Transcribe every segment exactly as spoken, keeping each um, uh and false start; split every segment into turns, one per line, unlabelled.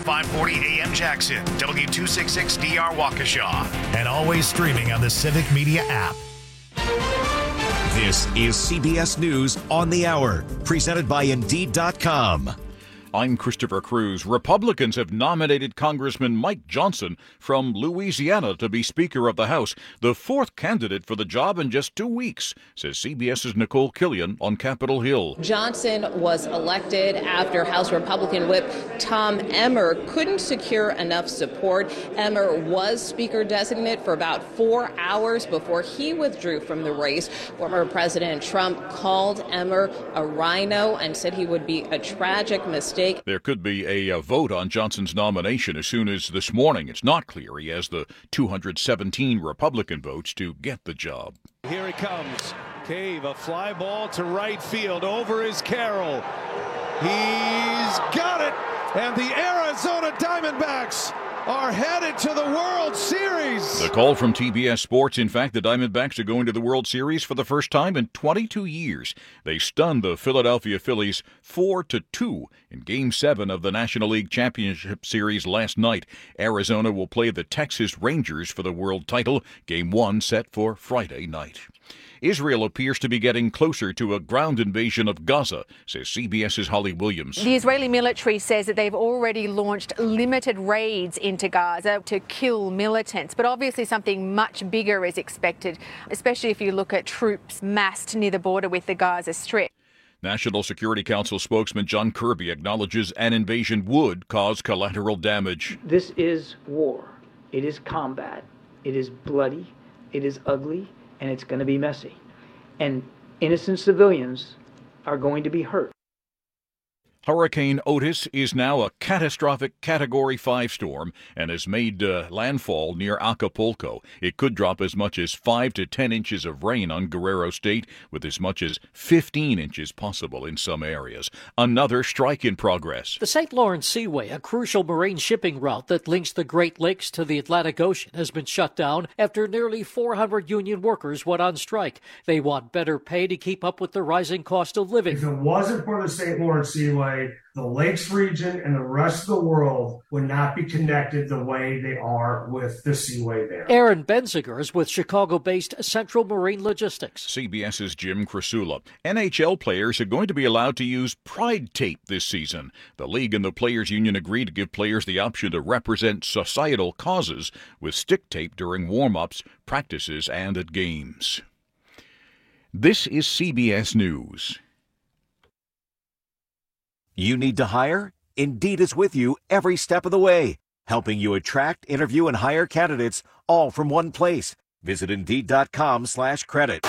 five forty A M Jackson, W two sixty-six D R Waukesha, and always streaming on the Civic Media app.
This is C B S News on the Hour, presented by Indeed dot com.
I'm Christopher Cruz. Republicans have nominated Congressman Mike Johnson from Louisiana to be Speaker of the House, the fourth candidate for the job in just two weeks, says CBS's Nicole Killian on Capitol Hill.
Johnson was elected after House Republican Whip Tom Emmer couldn't secure enough support. Emmer was Speaker designate for about four hours before he withdrew from the race. Former President Trump called Emmer a rhino and said he would be a tragic mistake.
There could be a, a vote on Johnson's nomination as soon as this morning. It's not clear he has the two hundred seventeen Republican votes to get the job.
Here he comes. Cave, a fly ball to right field. Over is Carroll. He's got it. And the Arizona Diamondbacks are headed to the World Series.
The call from T B S Sports. In fact, the Diamondbacks are going to the World Series for the first time in twenty-two years. They stunned the Philadelphia Phillies four to two in Game seven of the National League Championship Series last night. Arizona will play the Texas Rangers for the world title. Game one set for Friday night. Israel appears to be getting closer to a ground invasion of Gaza, says CBS's Holly Williams.
The Israeli military says that they've already launched limited raids into Gaza to kill militants. But obviously something much bigger is expected, especially if you look at troops massed near the border with the Gaza Strip.
National Security Council spokesman John Kirby acknowledges an invasion would cause collateral damage.
This is war. It is combat. It is bloody. It is ugly. And it's going to be messy. And innocent civilians are going to be hurt.
Hurricane Otis is now a catastrophic Category five storm and has made uh, landfall near Acapulco. It could drop as much as five to ten inches of rain on Guerrero State, with as much as fifteen inches possible in some areas. Another strike in progress.
The Saint Lawrence Seaway, a crucial marine shipping route that links the Great Lakes to the Atlantic Ocean, has been shut down after nearly four hundred union workers went on strike. They want better pay to keep up with the rising cost of living.
If it wasn't for the Saint Lawrence Seaway, the Lakes region and the rest of the world would not be connected the way they are with the Seaway there.
Aaron Benziger is with Chicago-based Central Marine Logistics.
CBS's Jim Krasula. N H L players are going to be allowed to use Pride tape this season. The league and the Players Union agreed to give players the option to represent societal causes with stick tape during warm-ups, practices, and at games. This is C B S News.
You need to hire? Indeed is with you every step of the way, helping you attract, interview, and hire candidates all from one place. Visit Indeed dot com slash credit.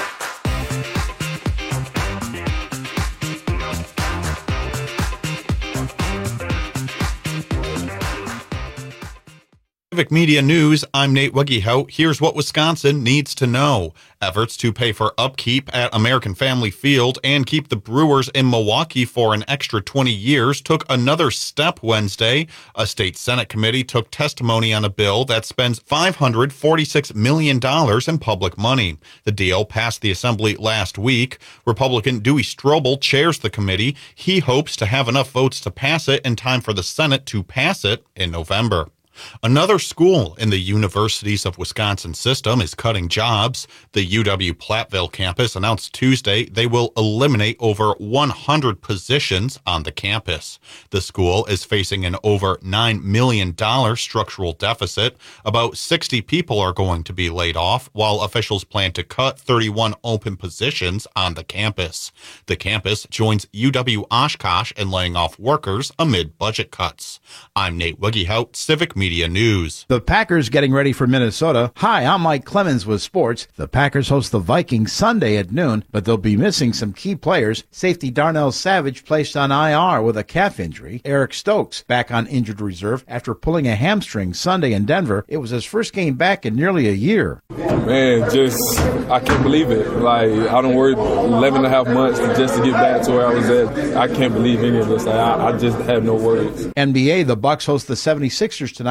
Civic Media News, I'm Nate Wegehout. Here's what Wisconsin needs to know. Efforts to pay for upkeep at American Family Field and keep the Brewers in Milwaukee for an extra twenty years took another step Wednesday. A state Senate committee took testimony on a bill that spends five hundred forty-six million dollars in public money. The deal passed the Assembly last week. Republican Dewey Strobel chairs the committee. He hopes to have enough votes to pass it in time for the Senate to pass it in November. Another school in the Universities of Wisconsin system is cutting jobs. The U W-Platteville campus announced Tuesday they will eliminate over one hundred positions on the campus. The school is facing an over nine million dollars structural deficit. About sixty people are going to be laid off, while officials plan to cut thirty-one open positions on the campus. The campus joins U W-Oshkosh in laying off workers amid budget cuts. I'm Nate Wegehout, Civic Media News.
The Packers getting ready for Minnesota. Hi, I'm Mike Clemens with sports. The Packers host the Vikings Sunday at noon, but they'll be missing some key players. Safety Darnell Savage placed on I R with a calf injury. Eric Stokes back on injured reserve after pulling a hamstring Sunday in Denver. It was his first game back in nearly a year.
Man, just, I can't believe it. Like, I don't work eleven and a half months just to get back to where I was at. I can't believe any of this. I, I just have no words.
N B A, the Bucks host the seventy-sixers tonight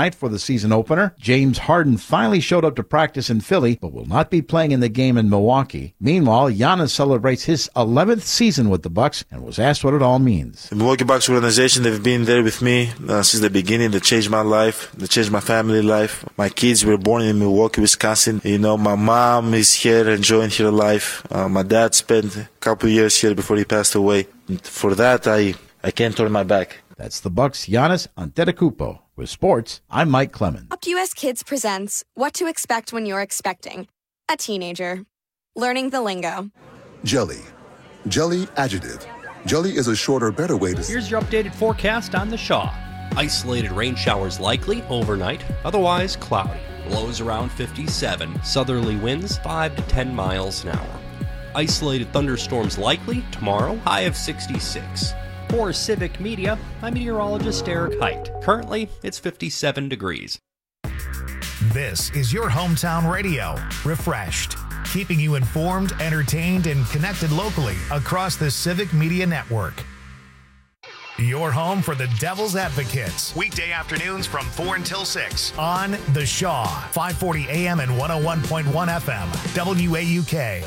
night for the season opener. James Harden finally showed up to practice in Philly, but will not be playing in the game in Milwaukee. Meanwhile, Giannis celebrates his eleventh season with the Bucks and was asked what it all means.
The Milwaukee Bucks organization, they've been there with me uh, since the beginning. They changed my life. They changed my family life. My kids were born in Milwaukee, Wisconsin. You know, my mom is here enjoying her life. Uh, my dad spent a couple of years here before he passed away. And for that, I, I can't turn my back.
That's the Bucks' Giannis Antetokounmpo. With sports, I'm Mike Clemens.
UpUS Kids presents What to Expect When You're Expecting a Teenager. Learning the lingo.
Jelly. Jelly adjective. Jelly is a shorter, better way to...
Here's your updated forecast on the Shaw. Isolated rain showers likely overnight, otherwise cloudy. Lows around fifty-seven, southerly winds five to ten miles an hour. Isolated thunderstorms likely tomorrow, high of sixty-six. For Civic Media, I'm meteorologist Eric Height. Currently, it's fifty-seven degrees.
This is your hometown radio, Refreshed, keeping you informed, entertained, and connected locally across the Civic Media Network. Your home for the Devil's Advocates. Weekday afternoons from four until six on The Shaw, five forty A M and one oh one point one F M, W A U K.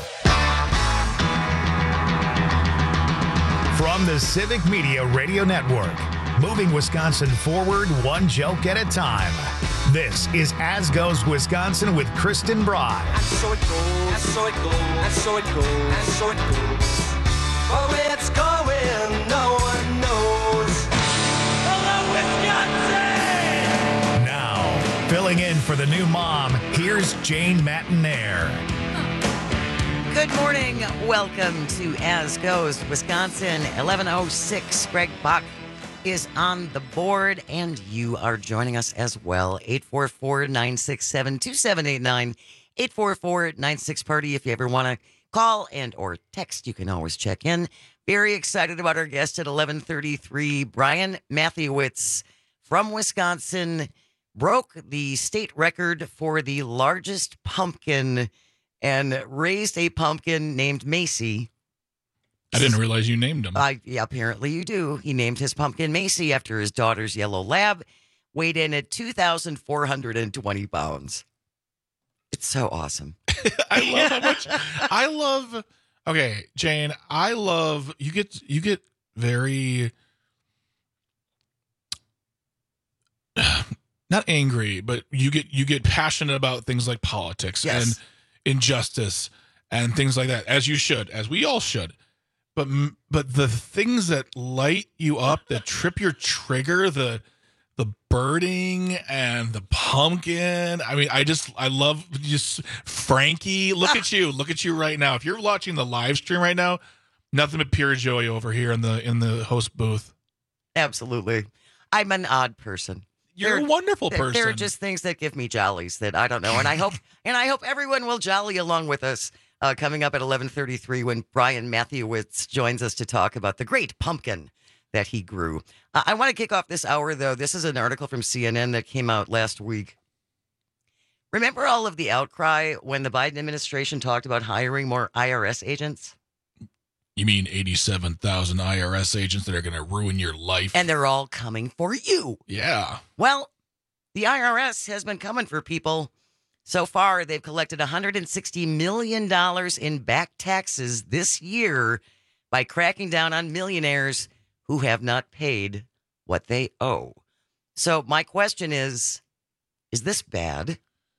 From the Civic Media Radio Network, moving Wisconsin forward one joke at a time. This is As Goes Wisconsin with Kristen Bry.
And so it goes, and so it goes, and so it goes, and so it goes. Oh, it's going, no one knows. Hello, Wisconsin!
Now, filling in for the new mom, here's Jane Matinaire.
Good morning. Welcome to As Goes Wisconsin. eleven oh six. Greg Bach is on the board, and you are joining us as well. eight four four, nine six seven, two seven eight nine. eight four four, nine six party. If you ever want to call and or text, you can always check in. Very excited about our guest at eleven thirty-three. Brian Mathiewicz from Wisconsin broke the state record for the largest pumpkin and raised a pumpkin named Macy.
I didn't realize you named him.
Uh, yeah, apparently you do. He named his pumpkin Macy after his daughter's yellow lab, weighed in at two thousand four hundred twenty pounds. It's so awesome.
I love how much, I love, okay, Jane, I love, you get, you get very, not angry, but you get, you get passionate about things like politics
Yes.
and injustice and things like that, as you should, as we all should. But but the things that light you up, that trip your trigger, the the birding and the pumpkin. I mean, I just I love just Frankie. Look at you, look at you right now. If you're watching the live stream right now, nothing but pure joy over here in the in the host booth.
Absolutely, I'm an odd person.
You're
There-
a wonderful
there-
person.
There are just things that give me jollies that I don't know, and I hope and I hope everyone will jolly along with us. Uh, coming up at eleven thirty-three when Brian Mathiewicz joins us to talk about the great pumpkin that he grew. Uh, I want to kick off this hour, though. This is an article from C N N that came out last week. Remember all of the outcry when the Biden administration talked about hiring more I R S agents?
You mean eighty-seven thousand I R S agents that are going to ruin your life?
And they're all coming for you.
Yeah.
Well, the I R S has been coming for people. So far, they've collected one hundred sixty million dollars in back taxes this year by cracking down on millionaires who have not paid what they owe. So my question is, is this bad?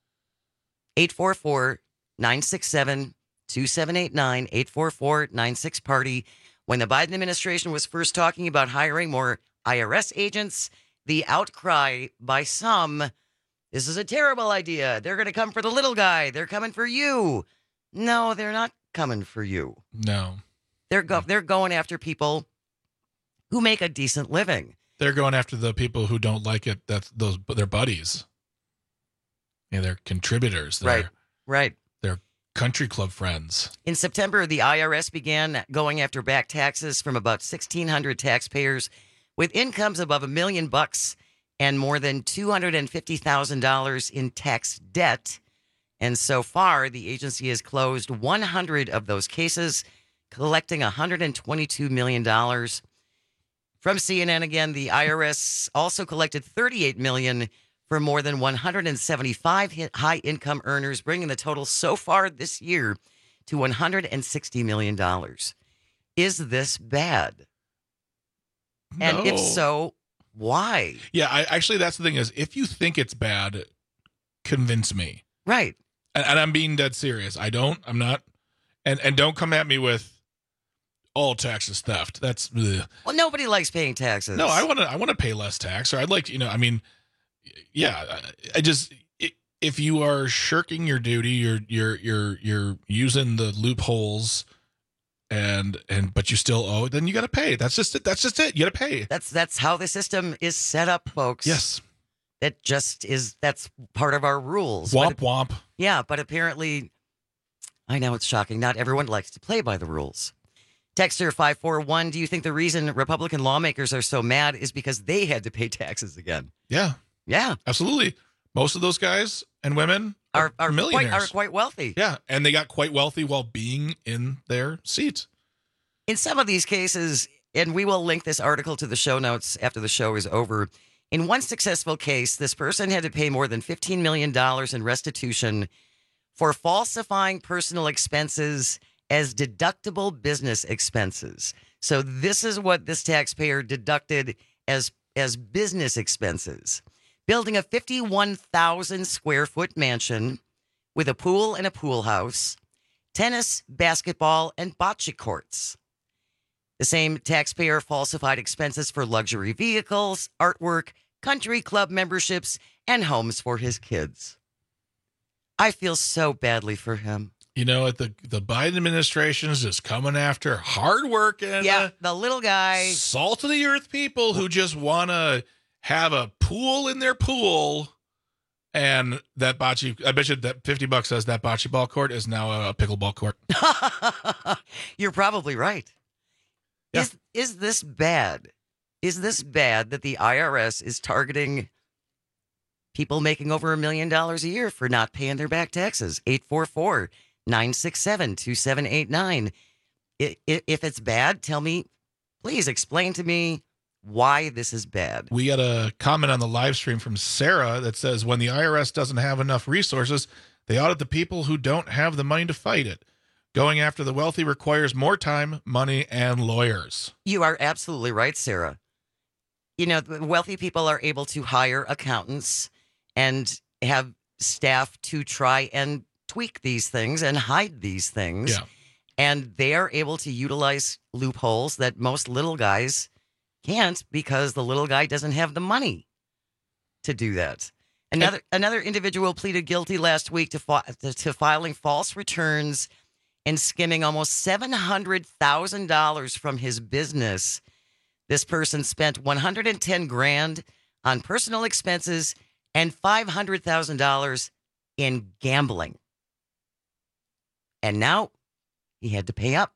eight four four, nine six seven, two seven eight nine, eight four four, nine six party. When the Biden administration was first talking about hiring more I R S agents, the outcry by some, this is a terrible idea. They're going to come for the little guy. They're coming for you. No, they're not coming for you.
No.
They're go- they're going after people who make a decent living.
They're going after the people who don't like it. That's those, but they're buddies. Yeah, they're contributors. They're,
Right, right.
They're country club friends.
In September, the I R S began going after back taxes from about sixteen hundred taxpayers with incomes above a million bucks and more than two hundred fifty thousand dollars in tax debt. And so far, the agency has closed one hundred of those cases, collecting one hundred twenty-two million dollars. From C N N again, the I R S also collected thirty-eight million dollars for more than one hundred seventy-five high-income earners, bringing the total so far this year to one hundred sixty million dollars. Is this bad?
No.
And if so, why?
Yeah, I actually, that's the thing is, if you think it's bad, convince me.
Right.
And, and I'm being dead serious. I don't, I'm not, and, and don't come at me with all taxes theft. That's, ugh.
Well, nobody likes paying taxes.
No, I want to, I want to pay less tax, or I'd like to, you know, I mean, yeah, I just, if you are shirking your duty, you're, you're, you're, you're using the loopholes and, and, but you still owe it, then you got to pay. That's just it. That's just it. You got to pay.
That's, that's how the system is set up, folks.
Yes.
It just is, that's part of our rules.
Womp
but,
womp.
Yeah, but apparently, I know it's shocking. Not everyone likes to play by the rules. Texter five four one, do you think the reason Republican lawmakers are so mad is because they had to pay taxes again?
Yeah.
Yeah.
Absolutely. Most of those guys and women are,
are, are
millionaires.
Quite, are quite wealthy.
Yeah, and they got quite wealthy while being in their seats.
In some of these cases, and we will link this article to the show notes after the show is over, in one successful case, this person had to pay more than fifteen million dollars in restitution for falsifying personal expenses as deductible business expenses. So this is what this taxpayer deducted as, as business expenses. Building a fifty-one thousand square foot mansion with a pool and a pool house, tennis, basketball, and bocce courts. The same taxpayer falsified expenses for luxury vehicles, artwork, country club memberships, and homes for his kids. I feel so badly for him.
You know what? The, the Biden administration is just coming after hardworking,
yeah, the little guy,
salt of the earth people who just want to have a pool in their pool. And that bocce, I bet you that fifty bucks says that bocce ball court is now a pickleball court.
You're probably right.
Yeah.
Is is this bad? Is this bad that the I R S is targeting people making over a million dollars a year for not paying their back taxes? eight four four, nine six seven, two seven eight nine. If it's bad, tell me, please explain to me why this is bad.
We got a comment on the live stream from Sarah that says, when the I R S doesn't have enough resources, they audit the people who don't have the money to fight it. Going after the wealthy requires more time, money, and lawyers.
You are absolutely right, Sarah. You know, the wealthy people are able to hire accountants and have staff to try and tweak these things and hide these things.
Yeah.
And they are able to utilize loopholes that most little guys can't because the little guy doesn't have the money to do that. Another and, another individual pleaded guilty last week to, fi- to filing false returns and skimming almost seven hundred thousand dollars from his business. This person spent one hundred ten grand on personal expenses and five hundred thousand dollars in gambling. And now he had to pay up.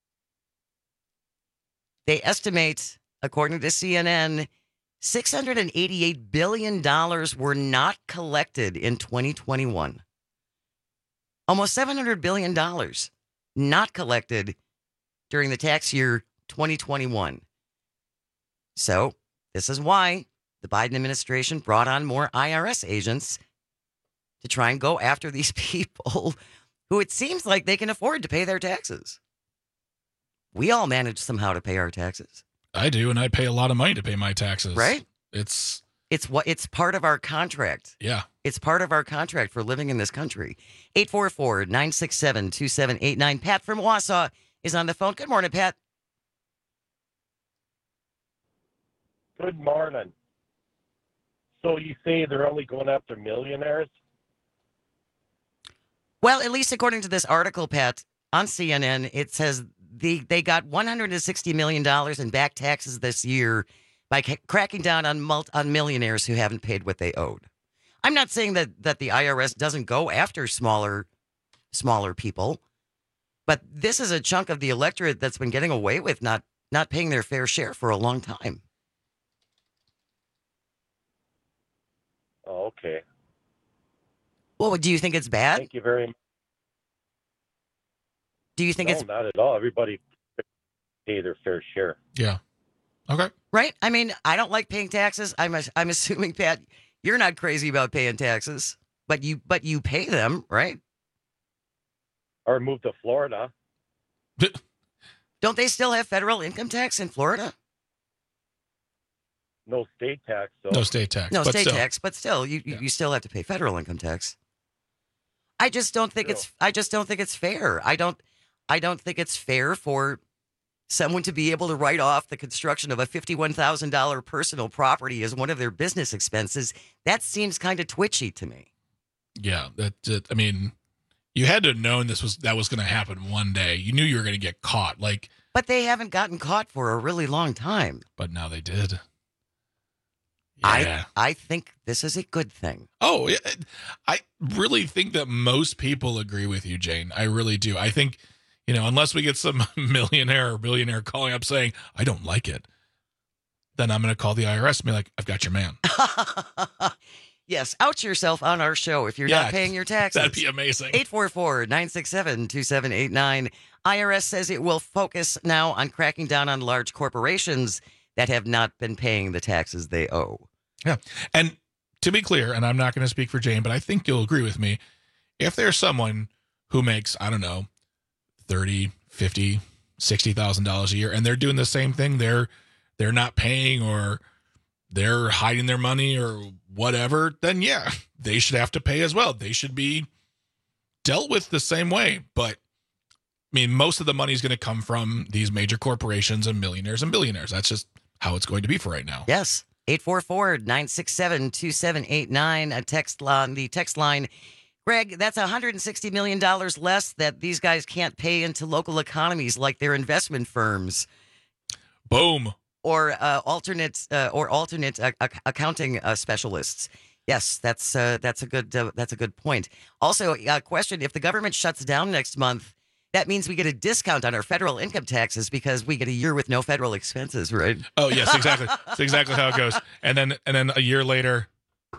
They estimate, according to C N N, six hundred eighty-eight billion dollars were not collected in twenty twenty-one. Almost seven hundred billion dollars not collected during the tax year twenty twenty-one. So this is why the Biden administration brought on more I R S agents to try and go after these people who it seems like they can afford to pay their taxes. We all manage somehow to pay our taxes.
I do, and I pay a lot of money to pay my taxes.
Right?
It's
it's what it's part of our contract.
Yeah.
It's part of our contract for living in this country. eight four four, nine six seven, two seven eight nine. Pat from Wausau is on the phone. Good morning, Pat.
Good morning. So you say they're only going after millionaires?
Well, at least according to this article, Pat, on C N N, it says the, they got one hundred sixty million dollars in back taxes this year by c- cracking down on multi- on millionaires who haven't paid what they owed. I'm not saying that, that the I R S doesn't go after smaller smaller people, but this is a chunk of the electorate that's been getting away with not, not paying their fair share for a long time.
Oh, okay.
Well, do you think it's bad?
Thank you very much.
Do you think
no,
it's...
not at all. Everybody pay their fair share.
Yeah. Okay.
Right? I mean, I don't like paying taxes. I'm I'm assuming, Pat, You're not crazy about paying taxes, but you but you pay them, right?
Or move to Florida.
Don't they still have federal income tax in Florida?
No state tax. So.
No state tax.
No
but
state
still.
tax, but still, you,
Yeah.
you still have to pay federal income tax. I just don't think
True.
it's. I just don't think it's fair. I don't. I don't think it's fair for someone to be able to write off the construction of a fifty-one thousand dollars personal property as one of their business expenses. That seems kind of twitchy to me.
Yeah, that, that. I mean, you had to have known this was that was going to happen one day. You knew you were going to get caught. Like,
But they haven't gotten caught for a really long time.
but now they did.
I
Yeah.
I think this is a good thing.
Oh, yeah, I really think that most people agree with you, Jane. I really do. I think, you know, unless we get some millionaire or billionaire calling up saying, I don't like it, then I'm going to call the I R S and be like, I've got your man.
Yes, out yourself on our show if you're
Yeah,
not paying your taxes.
That'd be amazing.
eight four four, nine six seven, two seven eight nine. I R S says it will focus now on cracking down on large corporations that have not been paying the taxes they owe.
Yeah. And to be clear, and I'm not going to speak for Jane, but I think you'll agree with me. If there's someone who makes, I don't know, thirty, fifty, sixty thousand dollars a year, and they're doing the same thing, they're they're not paying or they're hiding their money or whatever, then yeah, they should have to pay as well. They should be dealt with the same way. But I mean, most of the money is going to come from these major corporations and millionaires and billionaires. That's just how it's going to be for right now.
Yes. eight four four, nine six seven, two seven eight nine. A text line, the text line. Greg, that's one hundred sixty million dollars less that these guys can't pay into local economies like their investment firms.
Boom.
Or uh, alternate uh, or alternate uh, ac- accounting uh, specialists. Yes, that's uh, that's a good uh, that's a good point. Also, a uh, question: if the government shuts down next month, that means we get a discount on our federal income taxes because we get a year with no federal expenses, right?
Oh yes, exactly. That's exactly how it goes. And then and then a year later,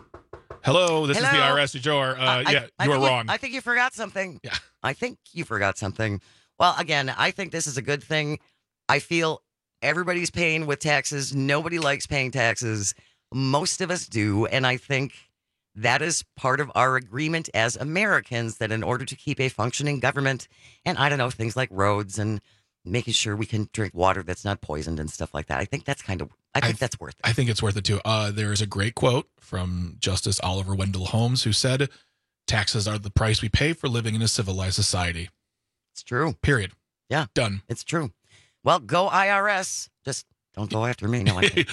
hello, this
Hello?
is the I R S. You're, uh,
I-
yeah,
I
you were
think
wrong.
I think you forgot something.
Yeah.
I think you forgot something. Well, again, I think this is a good thing. I feel everybody's paying with taxes. Nobody likes paying taxes. Most of us do. And I think that is part of our agreement as Americans that in order to keep a functioning government and, I don't know, things like roads and making sure we can drink water that's not poisoned and stuff like that. I think that's kind of, I think
I,
that's worth it.
I think it's worth it too. Uh, there is a great quote from Justice Oliver Wendell Holmes who said, taxes are the price we pay for living in a civilized society.
It's true.
Period.
Yeah.
Done.
It's true. Well, go I R S. Just don't go after me. No, I can't.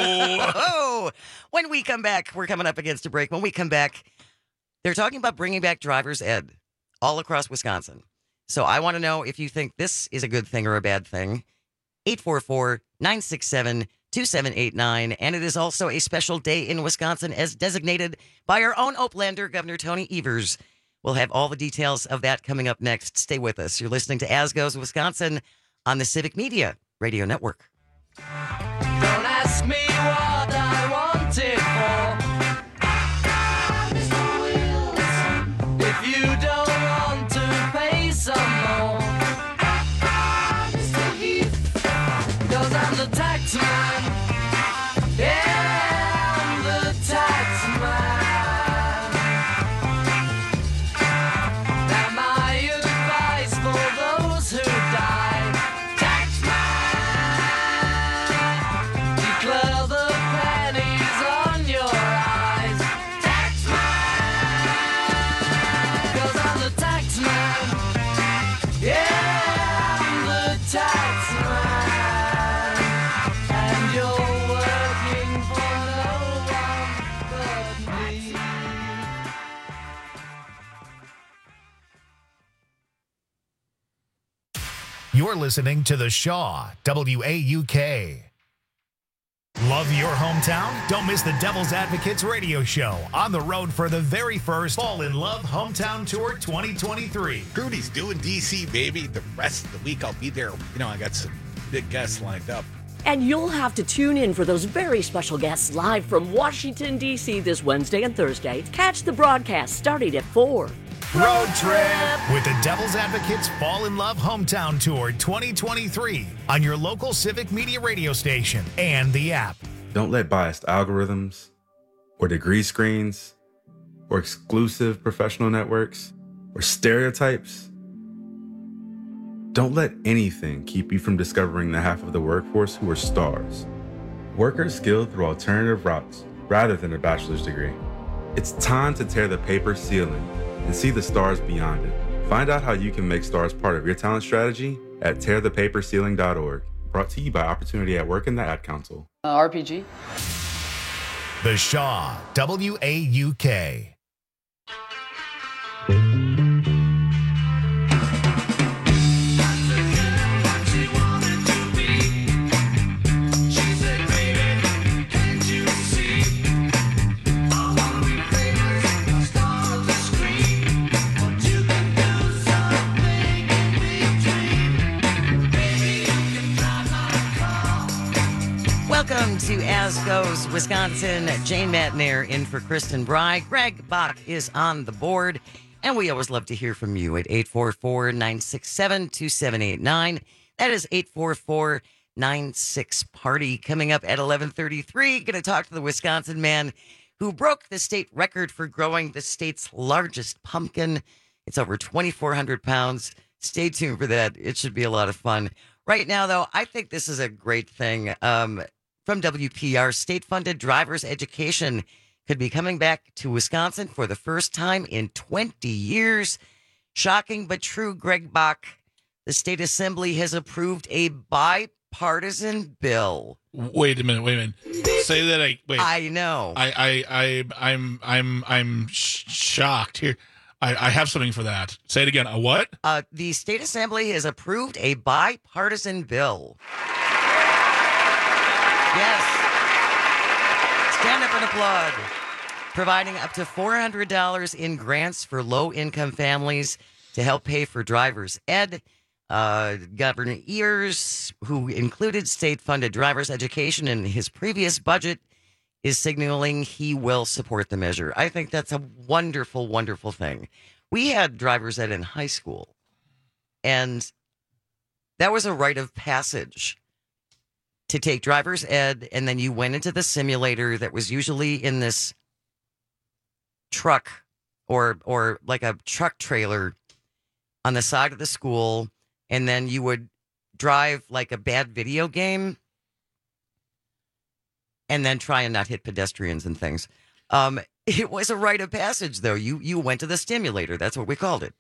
Oh, when we come back, we're coming up against a break. When we come back, they're talking about bringing back driver's ed all across Wisconsin. So I want to know if you think this is a good thing or a bad thing. eight four four, nine six seven, two seven eight nine. And it is also a special day in Wisconsin as designated by our own Oaklander, Governor Tony Evers. We'll have all the details of that coming up next. Stay with us. You're listening to As Goes Wisconsin on the Civic Media Radio Network.
Don't ask me what I want it for. If you don't want to pay some more, 'cause I'm the tax man. Yeah, I'm the tax man. Now my advice for those who die, tax man, declare the pennies on your eyes, tax man, 'cause I'm the tax man. Yeah, I'm the tax man, and you're working for no one but me.
You're listening to The Shaw, W A U K. Love your hometown? Don't miss the Devil's Advocates radio show on the road for the very first Fall in Love Hometown Tour twenty twenty-three.
Rudy's doing D C, baby. The rest of the week I'll be there. You know, I got some big guests lined up.
And you'll have to tune in for those very special guests live from Washington, D C this Wednesday and Thursday. Catch the broadcast starting at four.
Road trip with the Devil's Advocates Fall in Love Hometown Tour twenty twenty-three on your local Civic Media radio station and the app.
Don't let biased algorithms
or degree screens, or exclusive professional networks, or stereotypes. Don't let anything keep you from discovering the half of the workforce who are stars. Workers skilled through alternative routes rather than a bachelor's degree. It's time to tear the paper ceiling and see the stars beyond it. Find out how you can make stars part of your talent strategy at tear the paper ceiling dot org. Brought to you by Opportunity at Work and the Ad Council.
Uh, R P G.
The Shaw, W A U K.
Welcome to As Goes Wisconsin. Jane Matnair in for Kristen Bry. Greg Bach is on the board. And we always love to hear from you at eight four four, nine six seven, two seven eight nine. That is eight four four, nine six, party. Coming up at eleven thirty-three, going to talk to the Wisconsin man who broke the state record for growing the state's largest pumpkin. It's over twenty-four hundred pounds. Stay tuned for that. It should be a lot of fun. Right now, though, I think this is a great thing. Um, from W P R, state-funded driver's education could be coming back to Wisconsin for the first time in twenty years. Shocking but true, Greg Bach. The state assembly has approved a bipartisan bill.
Wait a minute, wait a minute. Say that I wait.
I know.
I I I I'm I'm I'm sh- shocked here. I, I have something for that. Say it again. A what?
Uh, the state assembly has approved a bipartisan bill. Yes. Stand up and applaud. Providing up to four hundred dollars in grants for low-income families to help pay for driver's ed. Uh, Governor Ears, who included state-funded driver's education in his previous budget, is signaling he will support the measure. I think that's a wonderful, wonderful thing. We had driver's ed in high school, and that was a rite of passage to take driver's ed, and then you went into the simulator that was usually in this truck or or like a truck trailer on the side of the school, and then you would drive like a bad video game and then try and not hit pedestrians and things. Um, it was a rite of passage, though. You you went to the stimulator. That's what we called it.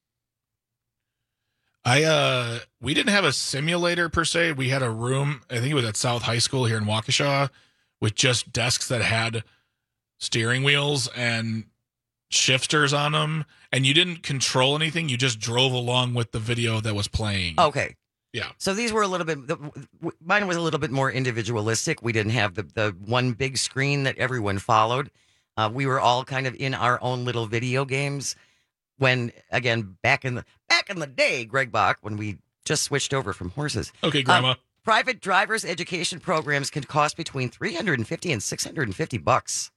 I uh we didn't have a simulator per se. We had a room, I think it was at South High School here in Waukesha, with just desks that had steering wheels and shifters on them, and you didn't control anything. You just drove along with the video that was playing.
Okay.
Yeah.
So these were a little bit, mine was a little bit more individualistic. We didn't have the, the one big screen that everyone followed. Uh, we were all kind of in our own little video games. When, again, back in the back in the day, Greg Bach, when we just switched over from horses.
Okay, Grandma.
Uh, private driver's education programs can cost between three hundred fifty and six hundred fifty bucks.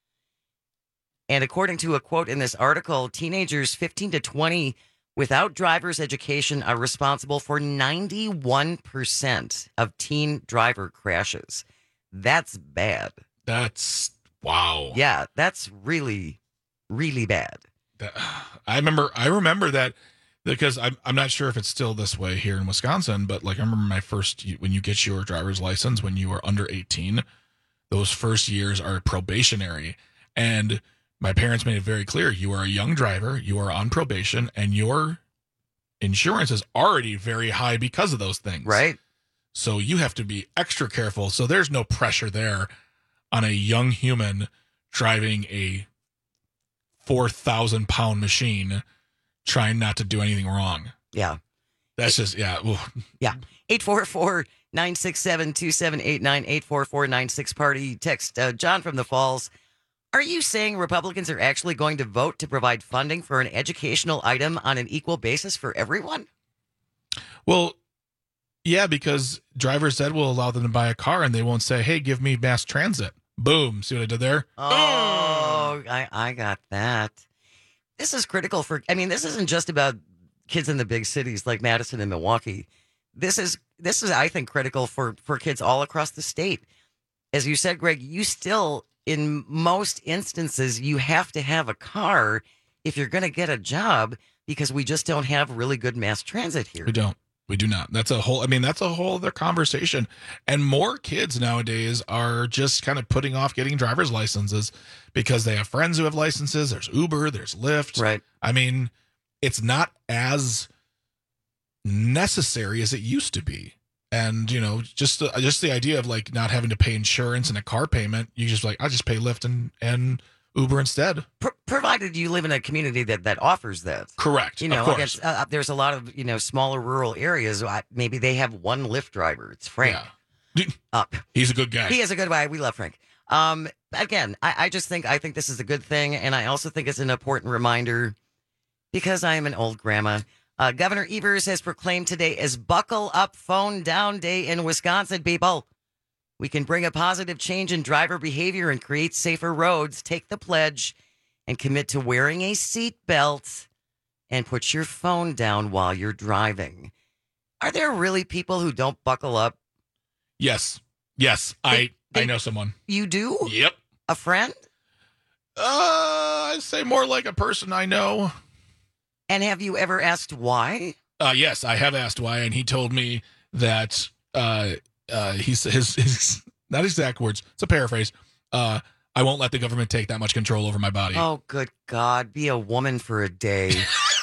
And according to a quote in this article, teenagers fifteen to twenty without driver's education are responsible for ninety-one percent of teen driver crashes. That's bad.
That's, wow.
Yeah, that's really, really bad.
That, I remember I remember that because I'm I'm not sure if it's still this way here in Wisconsin, but like I remember my first, when you get your driver's license when you are under eighteen, those first years are probationary, and my parents made it very clear, you are a young driver, you are on probation, and your insurance is already very high because of those things.
Right.
So you have to be extra careful. So there's no pressure there on a young human driving a four thousand pound machine trying not to do anything wrong.
Yeah.
That's just, yeah. Ooh.
Yeah. eight four four, nine six seven, two seven eight nine, eight four four, nine six, party. Text uh, John from the Falls. Are you saying Republicans are actually going to vote to provide funding for an educational item on an equal basis for everyone?
Well, yeah, because driver's ed will allow them to buy a car and they won't say, hey, give me mass transit. Boom. See what I did there?
Oh, I, I got that. This is critical for, I mean, this isn't just about kids in the big cities like Madison and Milwaukee. This is, this is, I think, critical for, for kids all across the state. As you said, Greg, you still in most instances, you have to have a car if you're going to get a job because we just don't have really good mass transit here.
We don't. We do not. That's a whole, I mean, that's a whole other conversation. And more kids nowadays are just kind of putting off getting driver's licenses because they have friends who have licenses. There's Uber, there's Lyft.
Right.
I mean, it's not as necessary as it used to be. And, you know, just the, just the idea of like not having to pay insurance and a car payment, you just like, I just pay Lyft and, and Uber instead.
Pro- provided you live in a community that, that offers that.
Correct.
You know,
of
I
course.
guess, uh, there's a lot of, you know, smaller rural areas. I, maybe they have one Lyft driver. It's Frank.
Yeah.
Up.
He's a good guy.
He is a good guy. We love Frank. Um, again, I, I just think, I think this is a good thing. And I also think it's an important reminder because I am an old grandma. Uh, Governor Evers has proclaimed today as Buckle Up Phone Down Day in Wisconsin, people. We can bring a positive change in driver behavior and create safer roads. Take the pledge and commit to wearing a seatbelt and put your phone down while you're driving. Are there really people who don't buckle up?
Yes. Yes.
They,
I,
they,
I know someone.
You do?
Yep.
A friend?
Uh, I'd say more like a person I know.
And have you ever asked why?
Uh, yes, I have asked why, and he told me that uh, uh, he's his, his not exact words. It's a paraphrase. Uh, I won't let the government take that much control over my body.
Oh, good God! Be a woman for a day.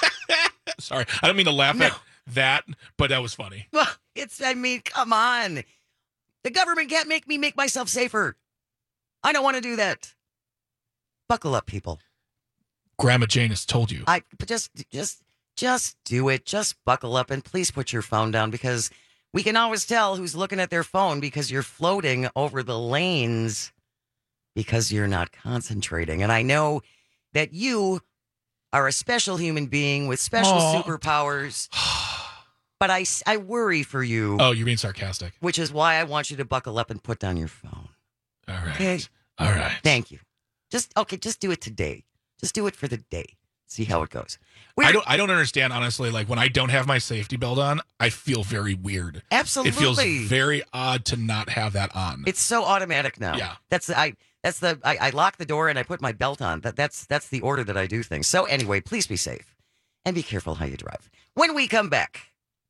Sorry, I don't mean to laugh
no.
at that, but that was funny.
Well, it's. I mean, come on. The government can't make me make myself safer. I don't want to do that. Buckle up, people.
Grandma Jane has told you.
I just, just, just do it. Just buckle up and please put your phone down because we can always tell who's looking at their phone because you're floating over the lanes because you're not concentrating. And I know that you are a special human being with special
Aww.
superpowers, but I, I worry for you.
Oh, you're being sarcastic.
Which is why I want you to buckle up and put down your phone.
All right.
Okay?
All right.
Thank you. Just, okay, just do it today. Just do it for the day. See how it goes. We're,
I don't. I don't understand honestly. Like when I don't have my safety belt on, I feel very weird.
Absolutely,
it feels very odd to not have that on.
It's so automatic now.
Yeah,
that's the, I. That's the I, I lock the door and I put my belt on. That that's that's the order that I do things. So anyway, please be safe and be careful how you drive. When we come back,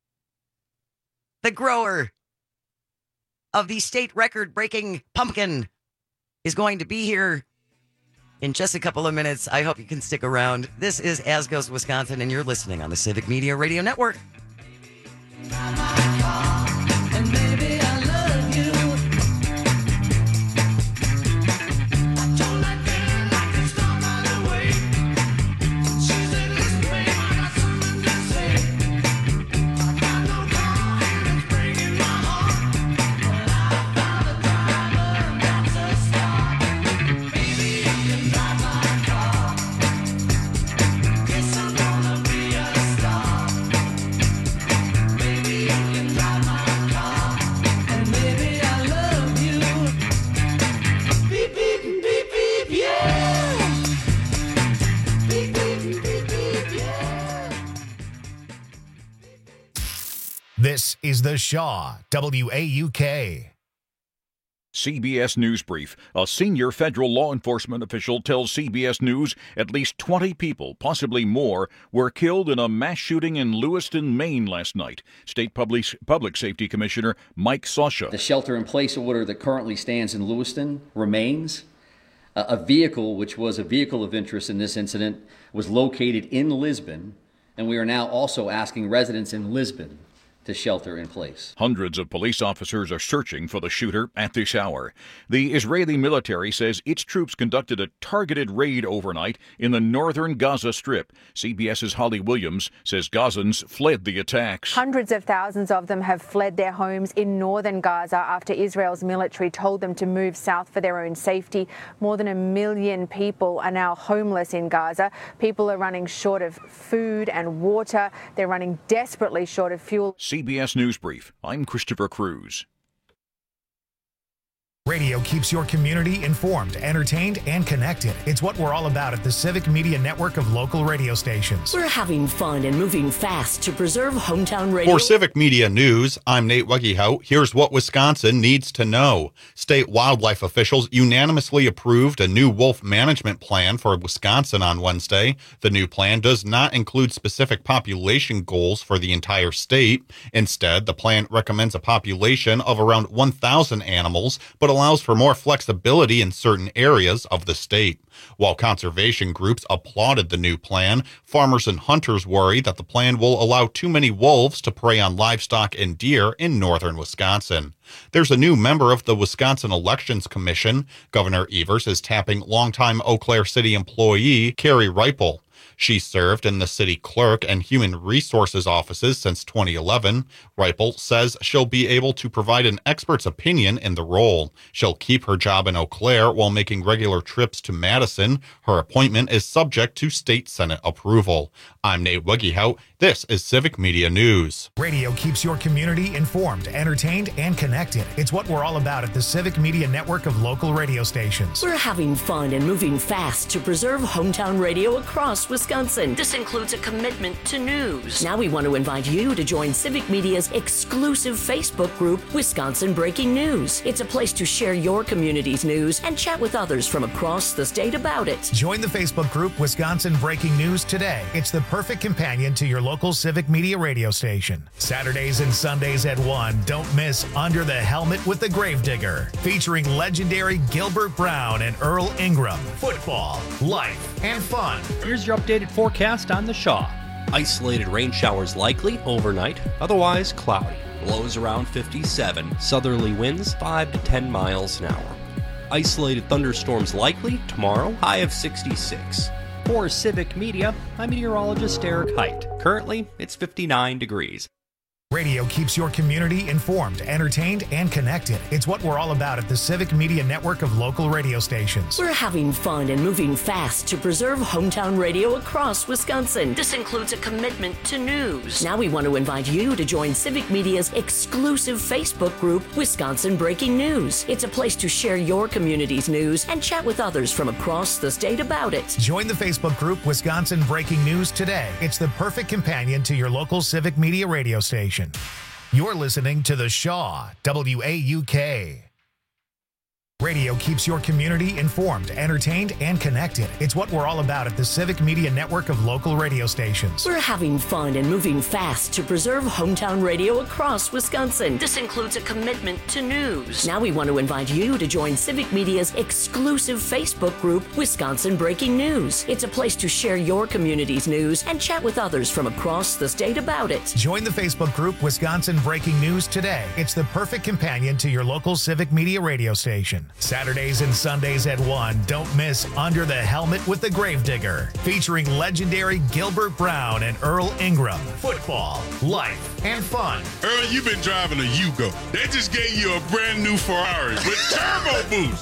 the grower of the state record-breaking pumpkin is going to be here in just a couple of minutes. I hope you can stick around. This is As Goes Wisconsin, and you're listening on the Civic Media Radio Network.
This is the Shaw, W A U K.
C B S News Brief. A senior federal law enforcement official tells C B S News at least twenty people, possibly more, were killed in a mass shooting in Lewiston, Maine last night. State Public, Public Safety Commissioner Mike Sosha.
The shelter-in-place order that currently stands in Lewiston remains. Uh, a vehicle, which was a vehicle of interest in this incident, was located in Lisbon, and we are now also asking residents in Lisbon to shelter in place.
Hundreds of police officers are searching for the shooter at this hour. The Israeli military says its troops conducted a targeted raid overnight in the northern Gaza Strip. CBS's Holly Williams says Gazans fled the attacks.
Hundreds of thousands of them have fled their homes in northern Gaza after Israel's military told them to move south for their own safety. More than a million people are now homeless in Gaza. People are running short of food and water. They're running desperately short of fuel.
C B S News Brief. I'm Christopher Cruz.
Radio keeps your community informed, entertained, and connected. It's what we're all about at the Civic Media Network of local radio stations.
We're having fun and moving fast to preserve hometown radio.
For Civic Media News, I'm Nate Weggehout. Here's what Wisconsin needs to know. State wildlife officials unanimously approved a new wolf management plan for Wisconsin on Wednesday. The new plan does not include specific population goals for the entire state. Instead, the plan recommends a population of around one thousand animals, but allows for more flexibility in certain areas of the state. While conservation groups applauded the new plan, farmers and hunters worry that the plan will allow too many wolves to prey on livestock and deer in northern Wisconsin. There's a new member of the Wisconsin Elections Commission. Governor Evers is tapping longtime Eau Claire City employee Carrie Reipel. She served in the city clerk and human resources offices since twenty eleven. Reipel says she'll be able to provide an expert's opinion in the role. She'll keep her job in Eau Claire while making regular trips to Madison. Her appointment is subject to state Senate approval. I'm Nate Weggehout. This is Civic Media News.
Radio keeps your community informed, entertained, and connected. It's what we're all about at the Civic Media Network of local radio stations.
We're having fun and moving fast to preserve hometown radio across Wisconsin. This includes a commitment to news. Now we want to invite you to join Civic Media's exclusive Facebook group, Wisconsin Breaking News. It's a place to share your community's news and chat with others from across the state about it.
Join the Facebook group, Wisconsin Breaking News, today. It's the perfect companion to your local Civic Media radio station. Saturdays and Sundays at one, don't miss Under the Helmet with the Gravedigger, featuring legendary Gilbert Brown and Earl Ingram. Football, life, and fun.
Here's your updated forecast on the Shaw. Isolated rain showers likely overnight, otherwise cloudy. Lows around fifty-seven, southerly winds five to ten miles an hour. Isolated thunderstorms likely tomorrow, high of sixty-six. For Civic Media, I'm meteorologist Eric Height. Currently, it's fifty-nine degrees.
Radio keeps your community informed, entertained, and connected. It's what we're all about at the Civic Media Network of local radio stations.
We're having fun and moving fast to preserve hometown radio across Wisconsin. This includes a commitment to news. Now we want to invite you to join Civic Media's exclusive Facebook group, Wisconsin Breaking News. It's a place to share your community's news and chat with others from across the state about it.
Join the Facebook group, Wisconsin Breaking News, today. It's the perfect companion to your local Civic Media radio station. You're listening to The Shaw, W A U K. Radio keeps your community informed, entertained, and connected. It's what we're all about at the Civic Media Network of local radio stations.
We're having fun and moving fast to preserve hometown radio across Wisconsin. This includes a commitment to news. Now we want to invite you to join Civic Media's exclusive Facebook group, Wisconsin Breaking News. It's a place to share your community's news and chat with others from across the state about it.
Join the Facebook group, Wisconsin Breaking News, today. It's the perfect companion to your local Civic Media radio station. Saturdays and Sundays at one, don't miss Under the Helmet with the Gravedigger, featuring legendary Gilbert Brown and Earl Ingram. Football, life, and fun.
Earl, you've been driving a Yugo. They just gave you a brand new Ferrari with turbo boost.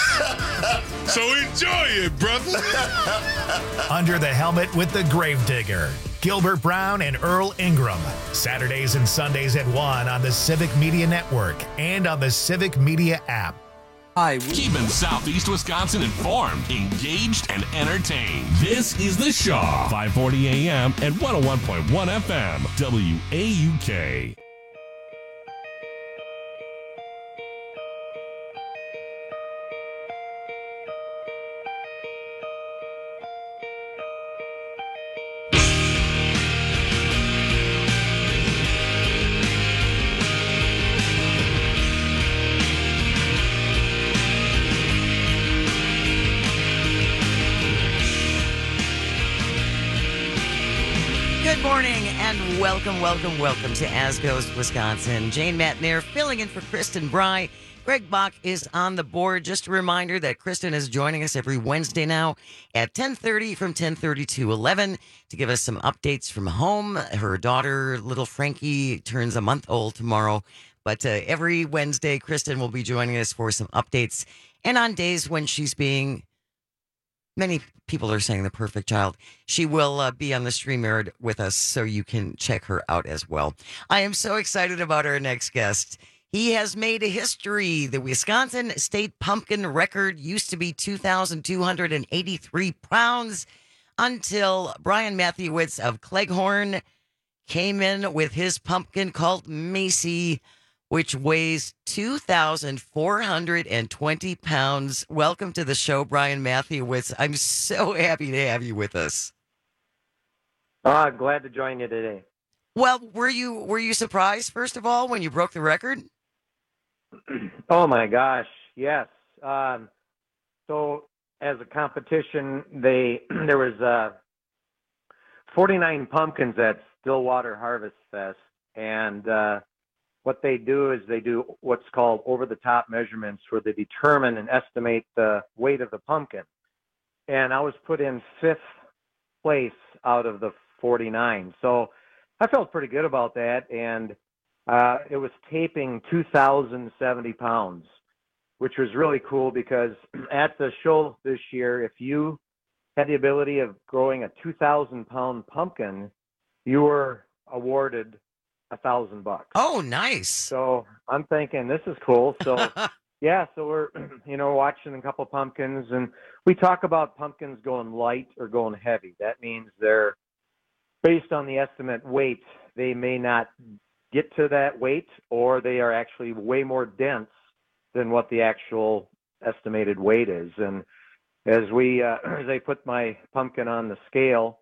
So enjoy it, brother.
Under the Helmet with the Gravedigger, Gilbert Brown and Earl Ingram. Saturdays and Sundays at one on the Civic Media Network and on the Civic Media app.
Hi, keeping Southeast Wisconsin informed, engaged, and entertained. This is The Shaw, five forty A M and one oh one point one F M, W A U K.
Good morning and welcome, welcome, welcome to As Goes Wisconsin. Jane Matner filling in for Kristen Bry. Greg Bach is on the board. Just a reminder that Kristen is joining us every Wednesday now at ten thirty from ten thirty to eleven to give us some updates from home. Her daughter, little Frankie, turns a month old tomorrow. But uh, every Wednesday, Kristen will be joining us for some updates. And on days when she's being, many people are saying the perfect child, she will uh, be on the StreamYard with us so you can check her out as well. I am so excited about our next guest. He has made a history. The Wisconsin State Pumpkin record used to be two thousand two hundred eighty-three pounds until Brian Matthewitz of Cleghorn came in with his pumpkin called Macy, which weighs two thousand four hundred twenty pounds. Welcome to the show, Brian Matthewitz. I'm so happy to have you with us.
Ah, glad to join you today.
Well, were you were you surprised, first of all, when you broke the record?
Oh, my gosh, yes. Um, so as a competition, they there was uh, forty-nine pumpkins at Stillwater Harvest Fest, and uh, what they do is they do what's called over-the-top measurements where they determine and estimate the weight of the pumpkin. And I was put in fifth place out of the forty-nine. So I felt pretty good about that, and uh, it was taping two thousand seventy pounds, which was really cool because at the show this year, if you had the ability of growing a two thousand pound pumpkin, you were awarded a thousand bucks.
Oh, nice.
So I'm thinking this is cool. So yeah, so we're, you know, watching a couple pumpkins, and we talk about pumpkins going light or going heavy. That means they're based on the estimate weight. They may not get to that weight, or they are actually way more dense than what the actual estimated weight is. And as we, uh, as they put my pumpkin on the scale,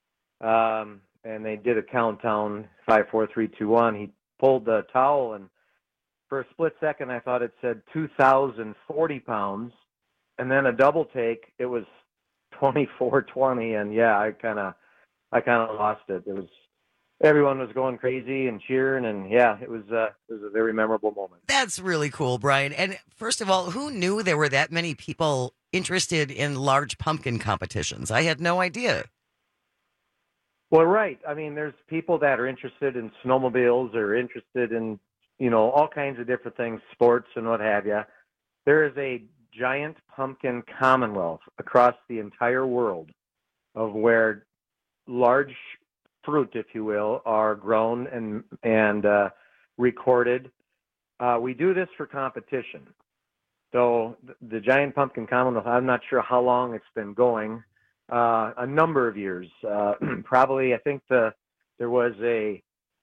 um, and they did a countdown, five, four, three, two, one. He pulled the towel, and for a split second, I thought it said two thousand forty pounds. And then a double take, it was twenty-four twenty. And yeah, I kind of, I kind of lost it. It was, everyone was going crazy and cheering, and yeah, it was, uh, it was a very memorable moment.
That's really cool, Brian. And first of all, who knew there were that many people interested in large pumpkin competitions? I had no idea.
Well, right. I mean, there's people that are interested in snowmobiles or interested in, you know, all kinds of different things, sports and what have you. There is a giant pumpkin commonwealth across the entire world of where large fruit, if you will, are grown and and uh, recorded. Uh, we do this for competition. So the, the giant pumpkin commonwealth, I'm not sure how long it's been going. Uh, a number of years, uh, probably. I think the there was a,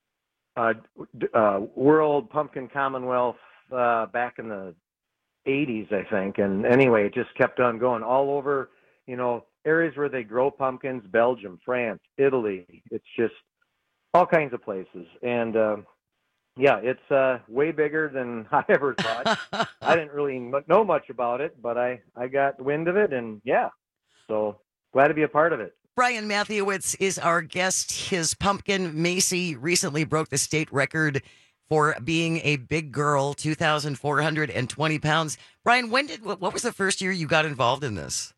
a, a World Pumpkin Commonwealth uh, back in the eighties, I think. And anyway, it just kept on going all over. You know, areas where they grow pumpkins: Belgium, France, Italy. It's just all kinds of places. And uh, yeah, it's uh, way bigger than I ever thought. I didn't really know much about it, but I I got wind of it, and yeah, so. Glad to be a part of it.
Brian Matthewitz is our guest. His pumpkin, Macy, recently broke the state record for being a big girl, two thousand four hundred twenty pounds. Brian, when did what was the first year you got involved in this?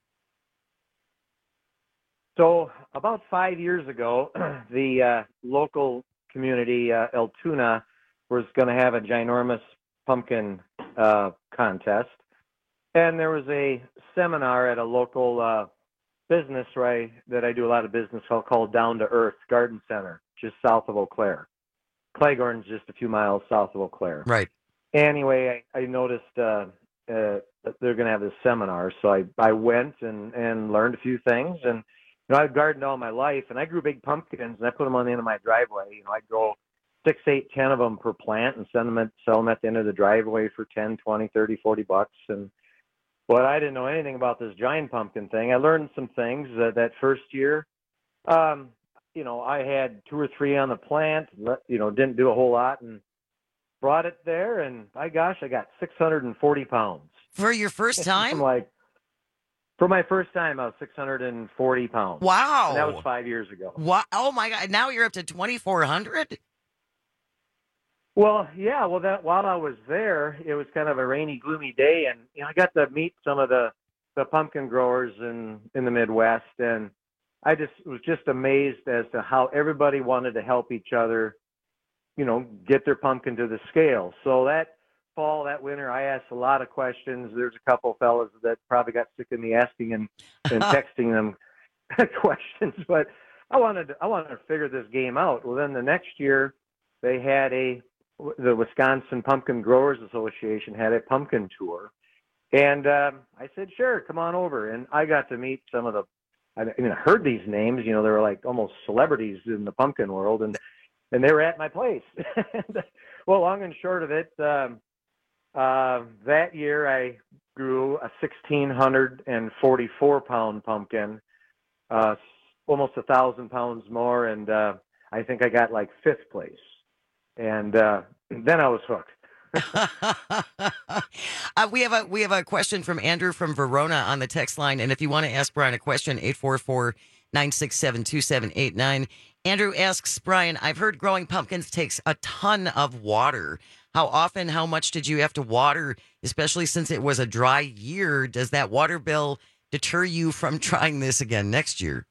So about five years ago, the uh, local community, uh, Altoona, was going to have a ginormous pumpkin uh, contest. And there was a seminar at a local uh, business right that I do a lot of business called, called Down to Earth Garden Center, just south of Eau Claire. Cleghorn's just a few miles south of Eau Claire.
Right.
Anyway, I, I noticed uh, uh, that they're going to have this seminar, so I, I went and, and learned a few things. And you know, I've gardened all my life, and I grew big pumpkins, and I put them on the end of my driveway. You know, I grow six, eight, ten of them per plant and send them at, sell them at the end of the driveway for ten, twenty, thirty, forty bucks. And but I didn't know anything about this giant pumpkin thing. I learned some things uh, that first year. Um, you know, I had two or three on the plant, you know, didn't do a whole lot, and brought it there. And by gosh, I got six hundred forty pounds.
For your first time?
I'm like, for my first time, I was six hundred forty pounds.
Wow.
And that was five years ago.
Wow. Oh, my God. Now you're up to twenty-four hundred?
Well, yeah. Well, that while I was there, it was kind of a rainy, gloomy day, and you know, I got to meet some of the, the pumpkin growers in, in the Midwest, and I just was just amazed as to how everybody wanted to help each other, you know, get their pumpkin to the scale. So that fall, that winter, I asked a lot of questions. There's a couple of fellas that probably got sick of me asking and, and texting them questions, but I wanted to, I wanted to figure this game out. Well, then the next year they had a the Wisconsin Pumpkin Growers Association had a pumpkin tour, and um, I said, "Sure, come on over." And I got to meet some of the. I mean, I heard these names. You know, they were like almost celebrities in the pumpkin world, and and they were at my place. Well, long and short of it, um, uh, that year I grew a sixteen forty-four pound pumpkin, uh, almost a thousand pounds more, and uh, I think I got like fifth place. And uh, then I was hooked.
uh, we have a we have a question from Andrew from Verona on the text line, and if you want to ask Brian a question, eight four four, nine six seven, two seven eight nine. Andrew asks, Brian, I've heard growing pumpkins takes a ton of water. How often, how much did you have to water, especially since it was a dry year? Does that water bill deter you from trying this again next year?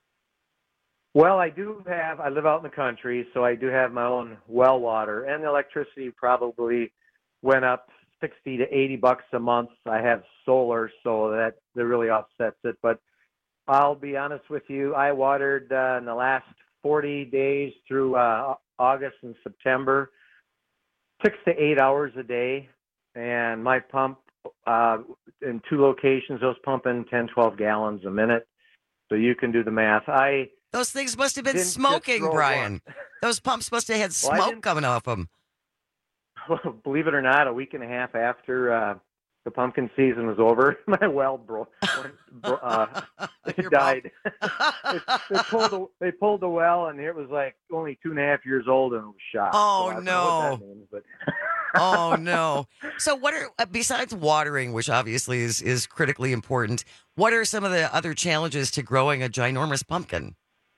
Well, I do have, I live out in the country, so I do have my own well water, and the electricity probably went up sixty to eighty bucks a month. I have solar, so that, that really offsets it. But I'll be honest with you, I watered uh, in the last forty days through uh, August and September, six to eight hours a day. And my pump, uh, in two locations, those pumping ten, twelve gallons a minute. So you can do the math. I
Those things must have been
Didn't
smoking,
just throw
Brian.
one.
Those pumps must have had
Well, I
smoke
didn't-
coming off them.
Well, believe it or not, a week and a half after uh, the pumpkin season was over, my well broke. Bro- uh, it died. they, they pulled the they pulled the well, and it was like only two and a half years old, and it was shot.
Oh,
So I don't know
no.
what that means, but
Oh no! So, what are uh, besides watering, which obviously is is critically important? What are some of the other challenges to growing a ginormous pumpkin?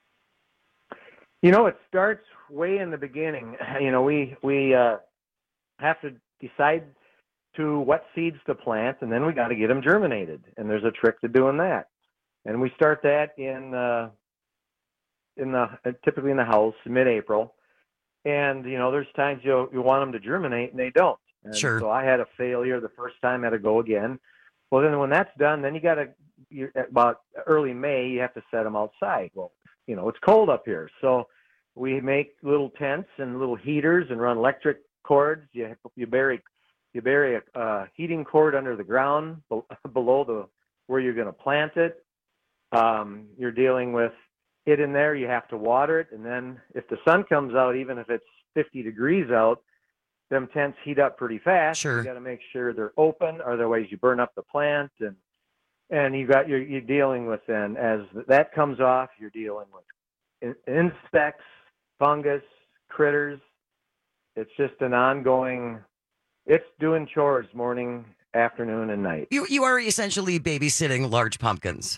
you know, it starts way in the beginning. You know, we we uh, have to decide to what seeds to plant, and then we got to get them germinated. And there's a trick to doing that. And we start that in uh, in the typically in the house mid-April. And you know, there's times you you want them to germinate and they don't. And
Sure.
So I had a failure the first time. I had to go again. Well, then when that's done, then you got to you about early May you have to set them outside. Well, you know, it's cold up here, so we make little tents and little heaters and run electric cords. You you bury you bury a uh, heating cord under the ground be- below the where you're going to plant it. Um, you're dealing with it in there. You have to water it, and then if the sun comes out, even if it's fifty degrees out, them tents heat up pretty fast.
Sure.
You got to make sure they're open, otherwise you burn up the plant, and and you got you're, you're dealing with then as that comes off, you're dealing with in- insects, fungus, critters. It's just an ongoing. It's doing chores morning, afternoon, and night.
You you are essentially babysitting large pumpkins.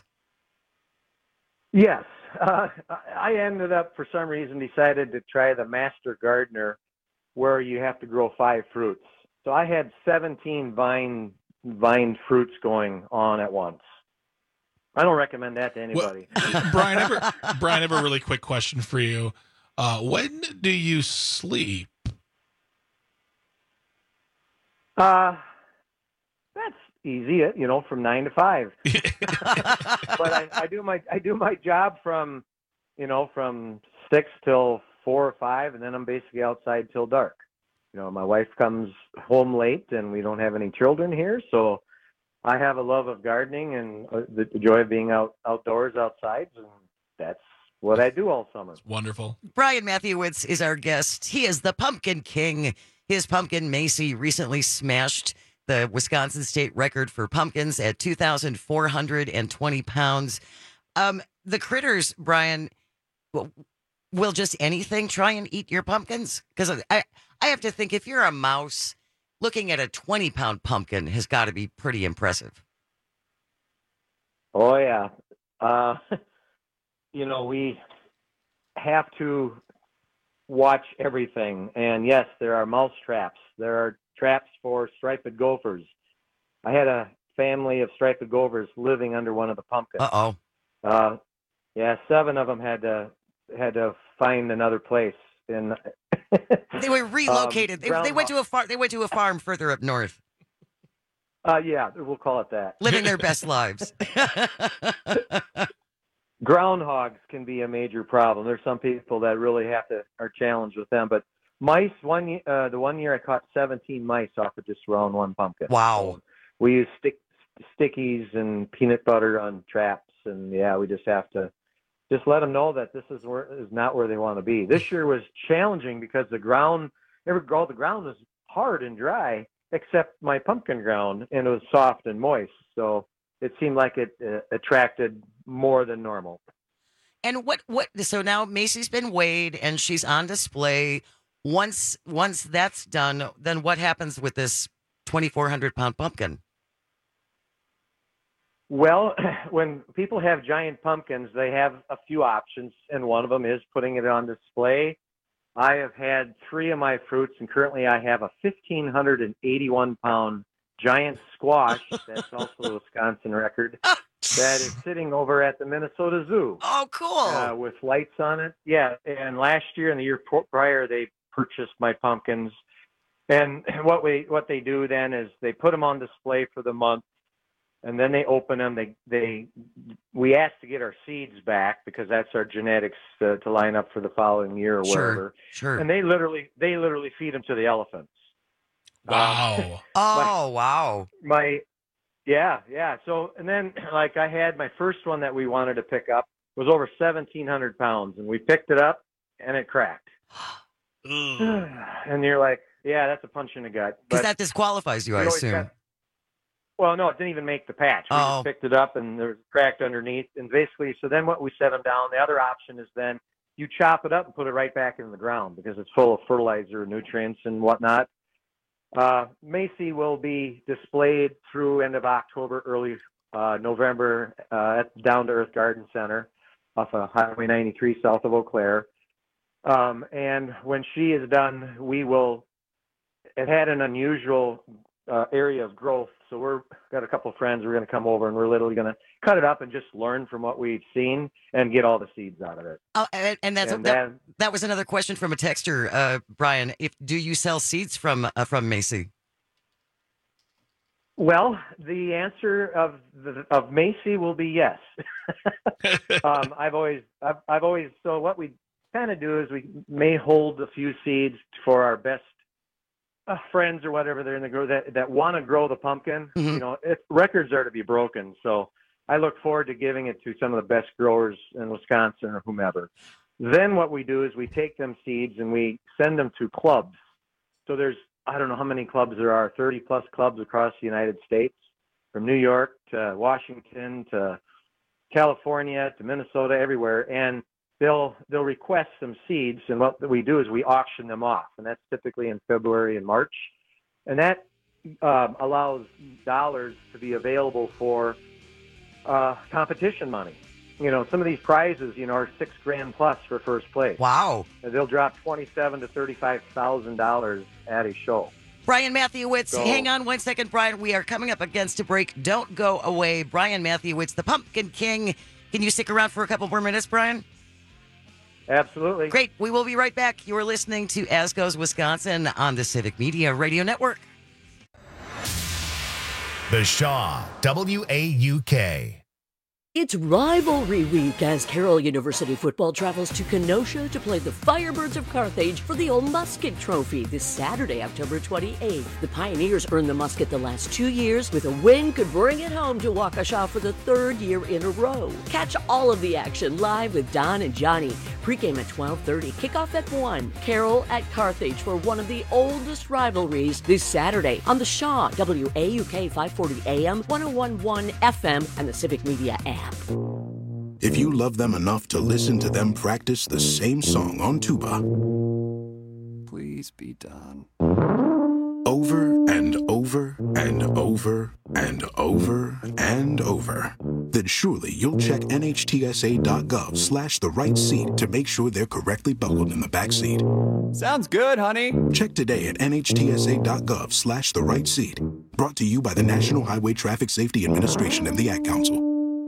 Yes. Uh, I ended up, for some reason, decided to try the Master Gardener, where you have to grow five fruits. So I had seventeen vine vine fruits going on at once. I don't recommend that to anybody.
Brian, I have a, Brian, I have a really quick question for you. Uh, when do you sleep?
Uh, that's easy, you know, from nine to five. But I, I do my I do my job from, you know, from six till four or five, and then I'm basically outside till dark. You know, my wife comes home late, and we don't have any children here, so I have a love of gardening and uh, the, the joy of being out outdoors, outside, and that's what I do all summer.
Wonderful.
Brian Matthewitz is our guest. He is the Pumpkin King. His pumpkin Macy recently smashed the Wisconsin state record for pumpkins at two thousand four hundred twenty pounds. Um, the critters, Brian, will, will just anything try and eat your pumpkins? Because I, I have to think if you're a mouse, looking at a twenty pound pumpkin has got to be pretty impressive.
Oh, yeah. Uh, you know, we have to watch everything. And yes, there are mouse traps. There are traps for striped gophers. I had a family of striped gophers living under one of the pumpkins.
Uh-oh.
Uh, yeah, seven of them had to had to find another place. In
They were relocated.
Um,
they, they went to a farm. They went to a farm further up north,
uh, yeah, we'll call it that.
living their best lives.
Groundhogs can be a major problem. There's some people that really have to are challenged with them, but mice. One uh, the one year I caught seventeen mice off of just around one pumpkin.
Wow.
So we use stick stickies and peanut butter on traps, and yeah, we just have to just let them know that this is where is not where they want to be. This year was challenging because the ground, every all the ground was hard and dry, except my pumpkin ground, and it was soft and moist. So it seemed like it uh, attracted more than normal.
And what what? So now Macy's been weighed and she's on display. Once once that's done, then what happens with this twenty-four hundred pound pumpkin?
Well, when people have giant pumpkins, they have a few options, and one of them is putting it on display. I have had three of my fruits, and currently I have a fifteen eighty-one pound giant squash. That's also a Wisconsin record. That is sitting over at the Minnesota Zoo.
Oh, cool.
Uh, with lights on it. Yeah, and last year and the year prior, they purchased my pumpkins. And what we what they do then is they put them on display for the month, and then they open them. They they we ask to get our seeds back because that's our genetics to, to line up for the following year or
Sure,
whatever.
sure.
And they literally they literally feed them to the elephants.
Wow.
Oh, wow.
My yeah yeah. So and then like I had my first one that we wanted to pick up was over seventeen hundred pounds, and we picked it up and it cracked. And you're like, yeah, that's a punch in the gut.
Because
But
that disqualifies you, I
we always
assume.
got- Well, no, it didn't even make the patch. We
Oh.
just picked it up and there was a cracked underneath. And basically, so then what we set them down. The other option is then you chop it up and put it right back in the ground because it's full of fertilizer, nutrients, and whatnot. Uh, Macy will be displayed through end of October, early uh, November uh, at Down to Earth Garden Center off of Highway ninety-three south of Eau Claire. Um, and when she is done, we will. It had an unusual uh, area of growth, so we're got a couple of friends. We're going to come over and we're literally going to cut it up and just learn from what we've seen and get all the seeds out of it.
Oh, and, and that's
And
that,
then-
that was another question from a texter, uh, Brian. If do you sell seeds from uh, from Macy?
Well, the answer of the, of Macy will be yes. um, I've always, I've, I've always. So what we kind of do is we may hold a few seeds for our best uh, friends or whatever they're in the grow that that want to grow the pumpkin. You know, it, records are to be broken. So I look forward to giving it to some of the best growers in Wisconsin or whomever. Then what we do is we take them seeds and we send them to clubs. So there's, I don't know how many clubs there are, thirty plus clubs across the United States, from New York to Washington to California to Minnesota, everywhere. And they'll they'll request some seeds, and what we do is we auction them off, and that's typically in February and March. And that um, allows dollars to be available for uh, competition money. You know, some of these prizes, you know, are six grand plus for first place.
Wow.
And they'll drop twenty-seven to thirty-five thousand dollars at a show.
Brian Matthewitz,
So-
hang on one second, Brian. We are coming up against a break. Don't go away. Brian Matthewitz, the Pumpkin King. Can you stick around for a couple more minutes, Brian?
Absolutely.
Great. We will be right back. You are listening to As Goes Wisconsin on the Civic Media Radio Network.
The Shaw, W A U K.
It's Rivalry Week as Carroll University football travels to Kenosha to play the Firebirds of Carthage for the Old Musket Trophy this Saturday, October twenty-eighth. The Pioneers earned the Musket the last two years, with a win could bring it home to Waukesha for the third year in a row. Catch all of the action live with Don and Johnny. Pregame at twelve thirty, kickoff at one. Carroll at Carthage for one of the oldest rivalries this Saturday on the Shaw, W A U K five forty A M, one oh one point one F M, and the Civic Media app.
If you love them enough to listen to them practice the same song on tuba,
Please be done.
over and over and over and over and over, then surely you'll check N H T S A dot gov slash the right seat to make sure they're correctly buckled in the back seat.
Sounds good, honey.
Check today at N H T S A dot gov slash the right seat. Brought to you by the National Highway Traffic Safety Administration and the Ad Council.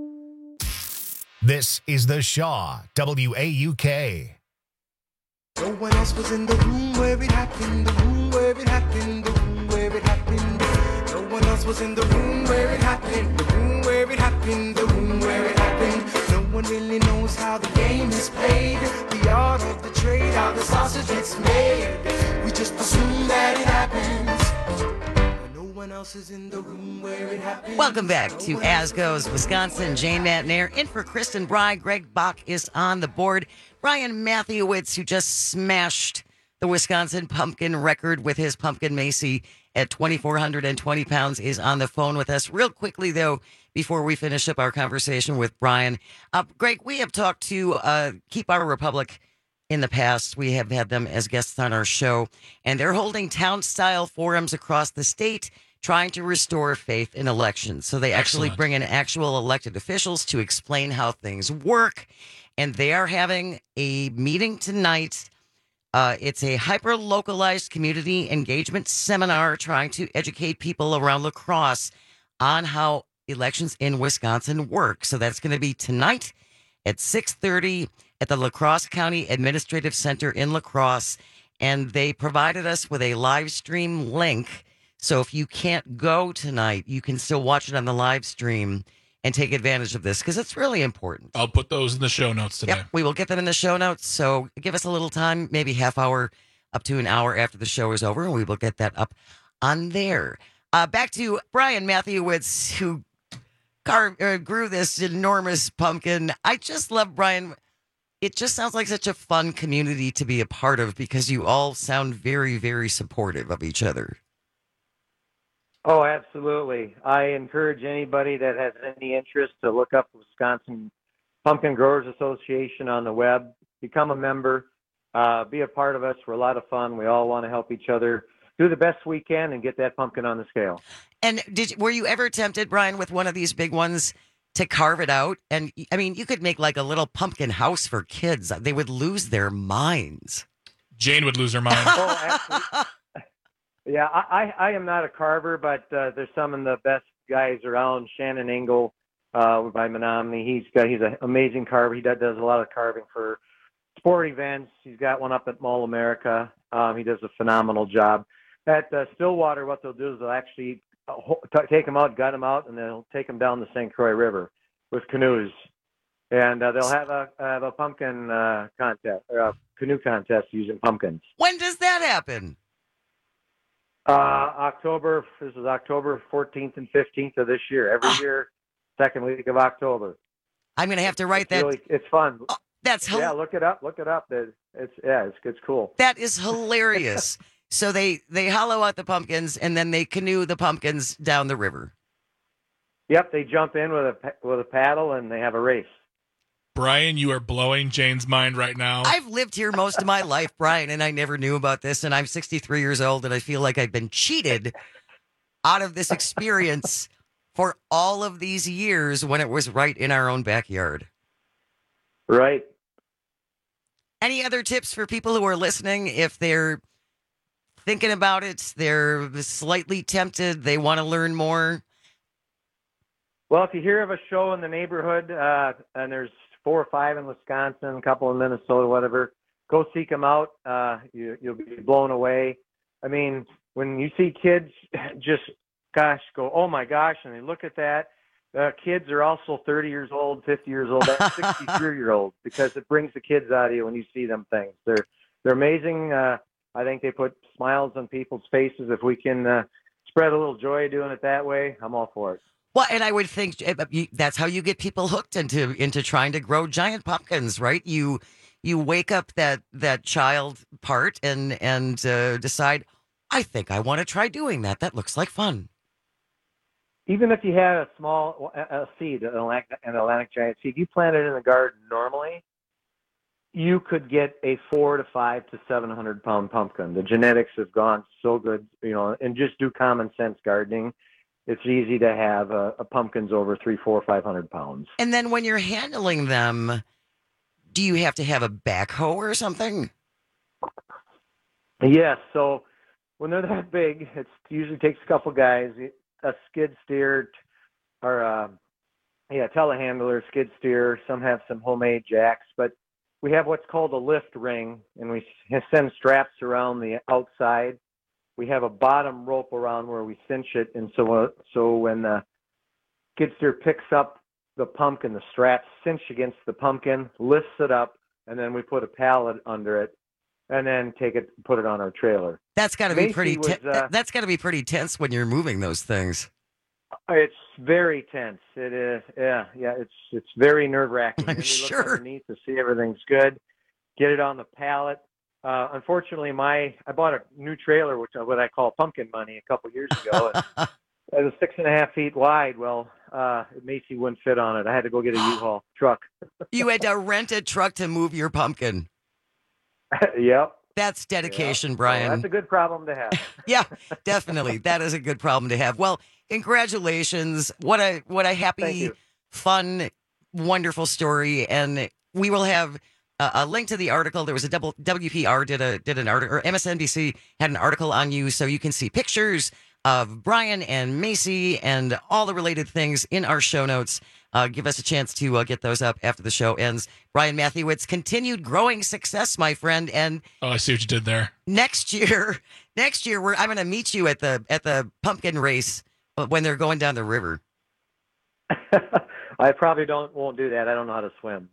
This is The Shaw, W A U K.
No one else was in the room where it happened, the room where it happened, the room where it happened. No one else was in the room where it happened, the room where it happened, the room where it happened. No one really knows how the game is played. The art of the trade, how the sausage gets made. We just assume that it happens. No one else is in the room where it happens.
Welcome back to As Goes Wisconsin. Jane Matnair in for Kristen Bry. Greg Bach is on the board. Brian Matthewitz, who just smashed the Wisconsin pumpkin record with his pumpkin Macy at two thousand four hundred twenty pounds, is on the phone with us. Real quickly, though, before we finish up our conversation with Brian. Uh, Greg, we have talked to uh, Keep Our Republic in the past. We have had them as guests on our show, and they're holding town-style forums across the state trying to restore faith in elections. So they actually
Excellent.
bring in actual elected officials to explain how things work, and they are having a meeting tonight. Uh, it's a hyper-localized community engagement seminar trying to educate people around La Crosse on how elections in Wisconsin work. So that's going to be tonight at six thirty at the La Crosse County Administrative Center in La Crosse. And they provided us with a live stream link. So if you can't go tonight, you can still watch it on the live stream and take advantage of this because it's really important.
I'll put those in the show notes today.
Yep, we will get them in the show notes. So give us a little time, maybe half hour up to an hour after the show is over, and we will get that up on there. Uh, back to Brian Matthewitz, who carved, uh, grew this enormous pumpkin. I just love Brian. It just sounds like such a fun community to be a part of because you all sound very, very supportive of each other.
Oh, absolutely. I encourage anybody that has any interest to look up Wisconsin Pumpkin Growers Association on the web, become a member, uh, be a part of us. We're a lot of fun. We all want to help each other do the best we can and get that pumpkin on the scale.
And did were you ever tempted, Brian, with one of these big ones to carve it out? And I mean, you could make like a little pumpkin house for kids. They would lose their minds.
Jane would lose her mind.
Oh, absolutely. Yeah, I, I, I am not a carver, but uh, there's some of the best guys around. Shannon Engel uh, by Menominee. He's got he's an amazing carver. He does, does a lot of carving for sport events. He's got one up at Mall America. Um, he does a phenomenal job. At uh, Stillwater, what they'll do is they'll actually t- take them out, gut them out, and they'll take them down the Saint Croix River with canoes. And uh, they'll have a have a pumpkin uh, contest, or a canoe contest using pumpkins.
When does that happen?
Uh, October, this is October fourteenth and fifteenth of this year. Every
Ah.
year, second week of October.
I'm going to have to write
It's
that.
really, it's fun.
Oh, that's hel-
yeah. Look it up. Look it up. It's, it's yeah. It's it's cool.
That is hilarious. So they they hollow out the pumpkins and then they canoe the pumpkins down the river.
Yep. They jump in with a pa- with a paddle and they have a race.
Brian, you are blowing Jane's mind right now.
I've lived here most of my life, Brian, and I never knew about this. And I'm sixty-three years old, and I feel like I've been cheated out of this experience for all of these years when it was right in our own backyard.
Right.
Any other tips for people who are listening if they're thinking about it, they're slightly tempted, they want to learn more?
Well, if you hear of a show in the neighborhood, uh, and there's four or five in Wisconsin, a couple in Minnesota, whatever, go seek them out. Uh, you, you'll be blown away. I mean, when you see kids just, gosh, go, oh my gosh, and they look at that, uh, kids are also thirty years old, fifty years old, sixty-three year olds, because it brings the kids out of you when you see them things. They're, they're amazing. Uh, I think they put smiles on people's faces. If we can uh, spread a little joy doing it that way, I'm all for it.
Well, and I would think uh, you- that's how you get people hooked into into trying to grow giant pumpkins, right? You you wake up that that child part and and uh, decide, I think I want to try doing that. That looks like fun.
Even if you had a small a a seed, an Atlantic, an Atlantic giant seed, you plant it in the garden normally, you could get a four to five to seven hundred pound pumpkin. The genetics have gone so good, you know, and just do common sense gardening. It's easy to have a, a pumpkins over three, four, five hundred pounds.
And then when you're handling them, do you have to have a backhoe or something?
Yes. So when they're that big, it usually takes a couple guys, a skid steer, or uh, yeah, telehandler, skid steer. Some have some homemade jacks, but we have what's called a lift ring, and we send straps around the outside. We have a bottom rope around where we cinch it, and so uh, so when the skid steer picks up the pumpkin, the straps cinch against the pumpkin, lifts it up, and then we put a pallet under it, and then take it, put it on our trailer.
That's got to be pretty.
Was,
Te-
uh,
that's got to be pretty tense when you're moving those things.
It's very tense. It is. Yeah, yeah. It's it's very nerve wracking.
I'm
we
sure.
Look underneath to see everything's good. Get it on the pallet. Uh, unfortunately, my I bought a new trailer, which is what I call pumpkin money, a couple years ago. And it was six and a half feet wide. Well, uh, Macy wouldn't fit on it. I had to go get a U-Haul truck.
You had to rent a truck to move your pumpkin.
Yep.
That's dedication,
yep.
Brian.
Well, that's a good problem to have.
Yeah, definitely. That is a good problem to have. Well, congratulations. What a what a happy, fun, wonderful story. And we will have a, a link to the article. There was a double W P R did a did an article, or M S N B C had an article on you, so you can see pictures of Brian and Macy and all the related things in our show notes. Uh, give us a chance to uh, get those up after the show ends. Brian Mathiewicz, continued growing success, my friend. And
oh, I see what you did there.
Next year, next year, we're I'm going to meet you at the at the pumpkin race when they're going down the river.
I probably don't won't do that. I don't know how to swim.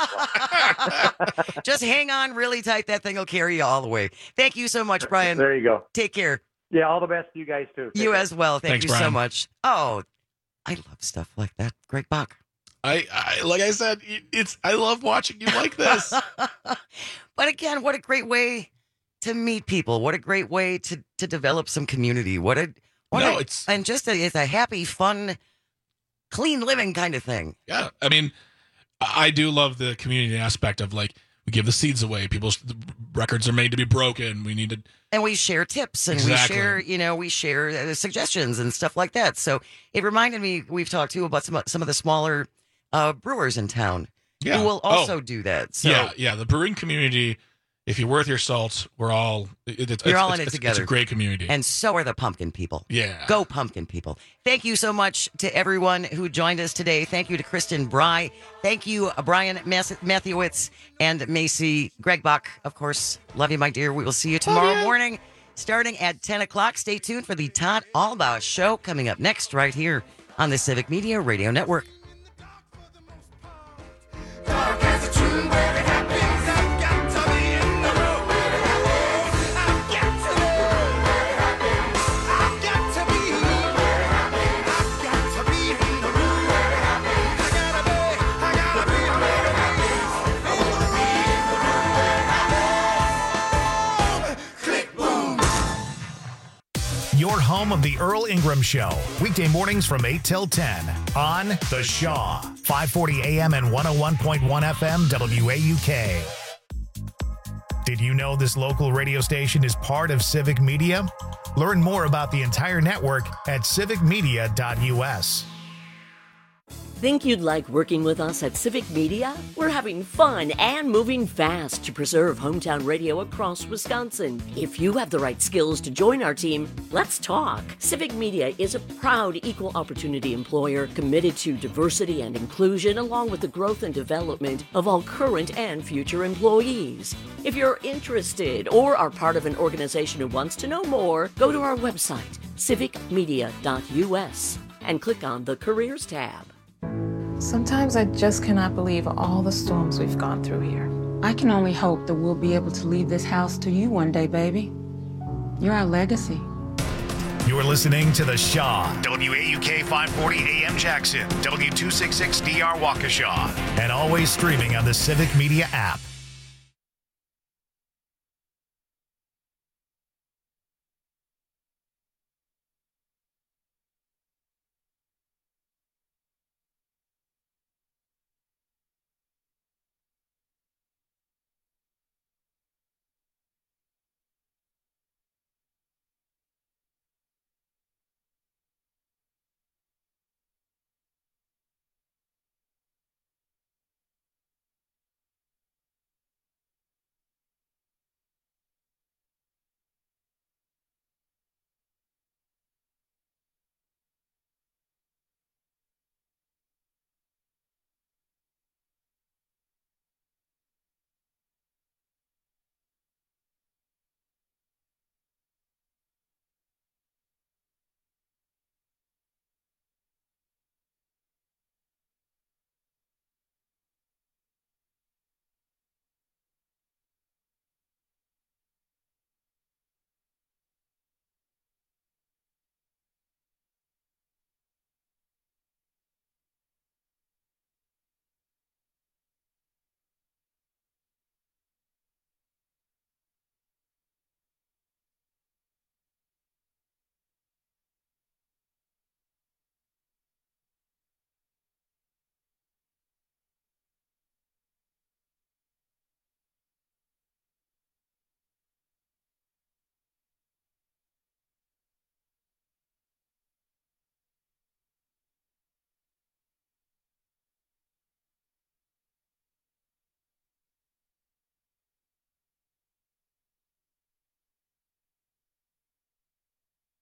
Just hang on really tight. That thing will carry you all the way. Thank you so much, Brian.
There you go.
Take care.
Yeah, all the best to you guys too. Take
you
care.
as well. Thank
Thanks,
you
Brian.
so much. Oh, I love stuff like that. Greg Bach.
I, I like I said, it's I love watching you like this.
But again, what a great way to meet people. What a great way to to develop some community. What a what
No,
a,
it's-
and just a, it's a happy, fun, clean living kind of thing.
Yeah, I mean, I do love the community aspect of like we give the seeds away. People's records are made to be broken. We need to.
And we share tips and
Exactly.
we share, you know, we share uh, suggestions and stuff like that. So it reminded me, we've talked too about some, some of the smaller uh, brewers in town
Yeah.
who will also
Oh.
do that. So
yeah, yeah. The brewing community, if you're worth your salt, we're all. It, it's,
you're
it's,
all in
it's,
it
it's,
together.
It's a great community.
And so are the pumpkin people.
Yeah.
Go pumpkin people. Thank you so much to everyone who joined us today. Thank you to Kristen Bry. Thank you, uh, Brian Mas- Mathiewicz and Macy. Greg Bach, of course. Love you, my dear. We will see you tomorrow morning starting at ten o'clock. Stay tuned for the Todd Albaugh Show coming up next right here on the Civic Media Radio Network.
Your home of the Earl Ingram Show. Weekday mornings from eight till ten on The Shaw. five forty A M and one oh one point one F M W A U K. Did you know this local radio station is part of Civic Media? Learn more about the entire network at civic media dot U S.
Think you'd like working with us at Civic Media? We're having fun and moving fast to preserve hometown radio across Wisconsin. If you have the right skills to join our team, let's talk. Civic Media is a proud equal opportunity employer committed to diversity and inclusion along with the growth and development of all current and future employees. If you're interested or are part of an organization who wants to know more, go to our website, civic media dot U S, and click on the Careers tab.
Sometimes I just cannot believe all the storms we've gone through here. I can only hope that we'll be able to leave this house to you one day, baby. You're our legacy.
You're listening to The Shaw. W A U K five forty A M Jackson. W two sixty-six D R Waukesha. And always streaming on the Civic Media app.